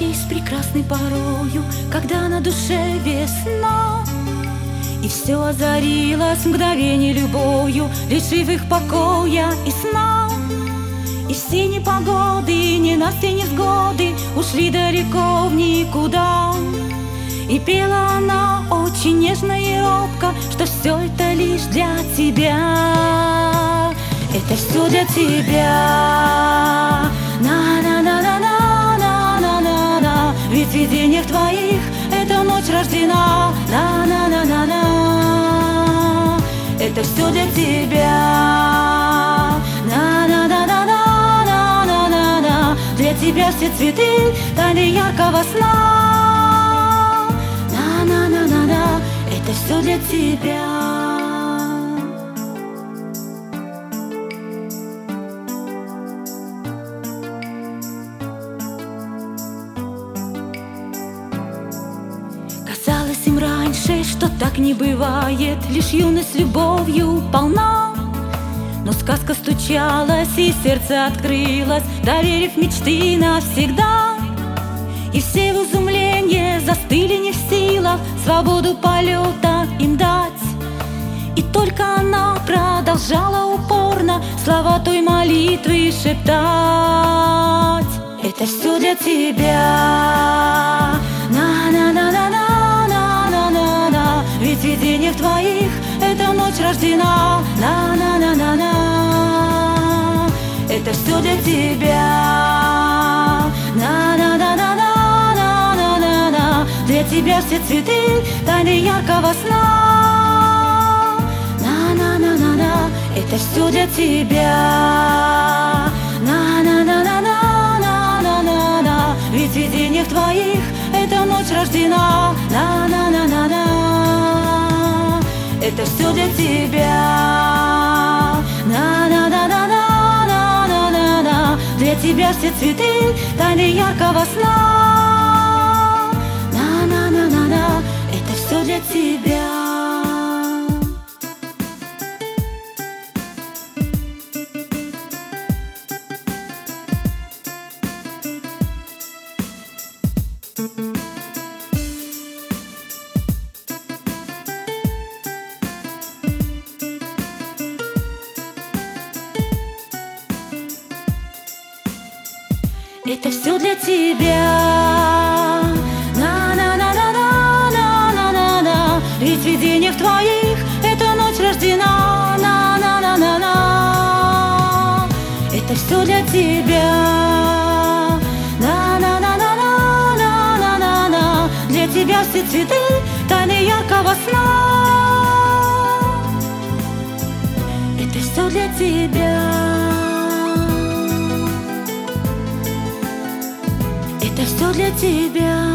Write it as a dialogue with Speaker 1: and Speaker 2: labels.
Speaker 1: жизнь прекрасной порою, когда на душе весна, и все озарилось в мгновение любовью, лишив их покоя и сна. И все непогоды, ненастья, невзгоды ушли далеко в никуда. И пела она очень нежно и робко, что все это лишь для тебя. Это все для тебя. На-на-на-на-на-на-на-на. Ведь в видениях твоих эта ночь рождена. На-на-на-на-на. Это все для тебя. На-на-на-на-на-на-на. Для тебя все цветы тайны яркого сна. На-на-на-на-на. Это все для тебя. Казалось им раньше, что так не бывает, лишь юность любовью полна. Но сказка стучалась, и сердце открылось, доверив мечты навсегда. И все в изумлении застыли не в силах свободу полета им дать. И только она продолжала упорно слова той молитвы шептать. Это все для тебя. На-на-на-на-на-на-на-на. Ведь в видениях твоих эта ночь рождена. На-на-на-на-на. Это все для тебя. На-на-на-на-на-на-на. Для тебя все цветы тайны яркого сна. На-на-на-на-на. Это все для тебя. На-на-на-на-на-на-на. Ведь в видениях твоих эта ночь рождена. На-на-на-на-на. Это все для тебя. На-на-на-на-на-на-на. Для тебя все цветы тайны яркого сна. На-на-на-на-на. Это все для тебя. Это все для тебя. На-на-на-на-на-на-на-на. Ведь в видениях твоих эта ночь рождена. На-на-на-на-на. Это все для тебя. На-на-на-на-на-на-на. Для тебя все цветы тайны яркого сна. Это все для тебя. Это все для тебя.